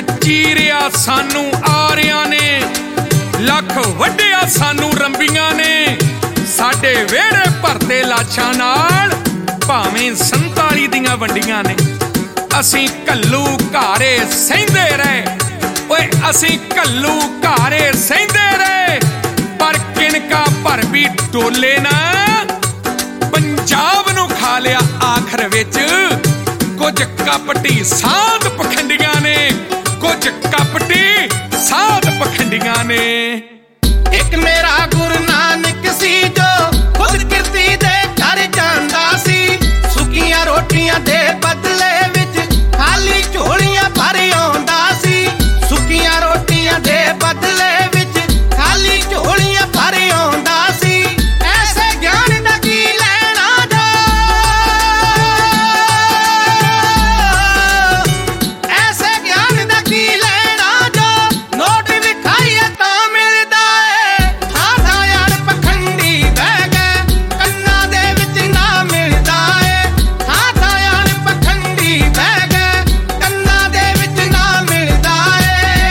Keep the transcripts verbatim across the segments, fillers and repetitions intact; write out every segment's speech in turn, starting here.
चीरिया सानू आरियां ने, लख वड्डिया सानू रंबियां ने, साडे वेड़े भरते लाशां नाल भावें संताली दियां वंडियां ने। असीं कल्लू घारे सहिंदे रहे, ओए असीं कल्लू घारे सहिंदे रहे, पर किनका भर भी डोले ना पंजाब नू खा लिया आखिर विच। कुछ कपटी साध पखंडियां ने, कुछ कपटी साध पखंडियां ने। एक मेरा गुरु नानक सी जो खुद किरती दे घर जांदा सी, सुकियां रोटियां दे बदले विच खाली झोलियां भर आउंदा सी, सुकियां रोटियां दे बदले विच खाली झोलियां भर आउंदा सी। ऐसे ज्ञान दा की लेना जो, ऐसे ज्ञान दा की लेना जो, नोट विखाईए तां मिलदा है। हाँ हाँ यार पखंडी बह गए कन्ना दे विच ना मिलदा है, हाँ हाँ यार पखंडी बह गए कन्ना दे विच ना मिलदा है।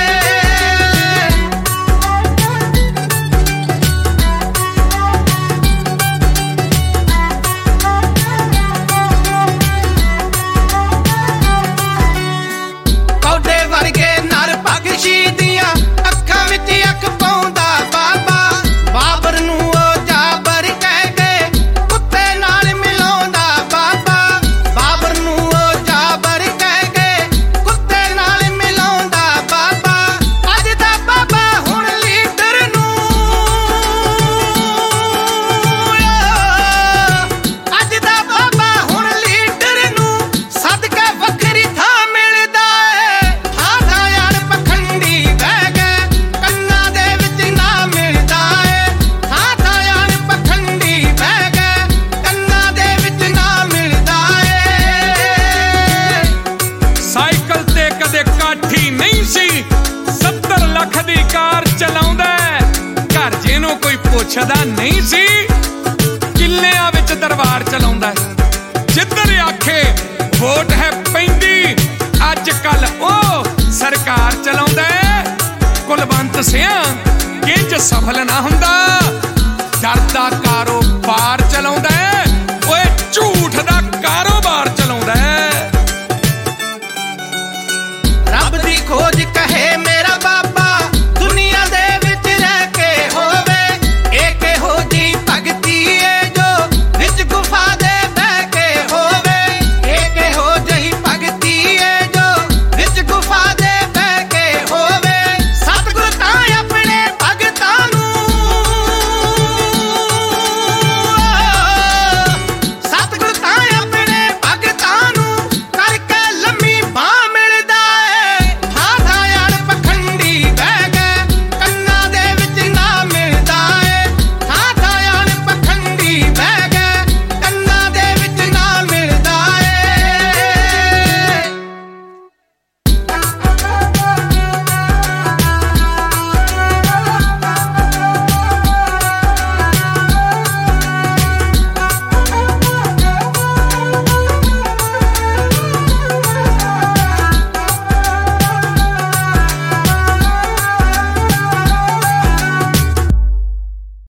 पौधे वर्गे नर भगशी दियां अखां विच अख पाउंदा बाबा, बाबर नूं ओ जाबर कह गए कुत्ते नाल मिलाउंदा बाबा, बाबर नूं ओ जाबर कह गए कुत्ते नाल मिलाउंदा बाबा। अज दा बाबा हुण लीडर नूं, अज दा बाबा हुण लीडर नूं सदका वखरी थां मिलदा है। हाँ हाँ यार पखंडी बह गए कन्ना दे विच ना मिलदा है, हाँ हाँ यार पखंडी बह गए कन्ना दे विच ना मिलदा है। साइकिल ते कदे काठी नहीं सी, सत्तर लख दी कार चलाउंदा, घर जेनू कोई पुछदा नहीं सी, किल्लियां विच दरबार चलाउंदा। जिधर आखे वोट है पैंदी, अज कल ओ सरकार चलाउंदा। कुलवंत सिंह किंज सफल ना हुंदा, डरदा कारो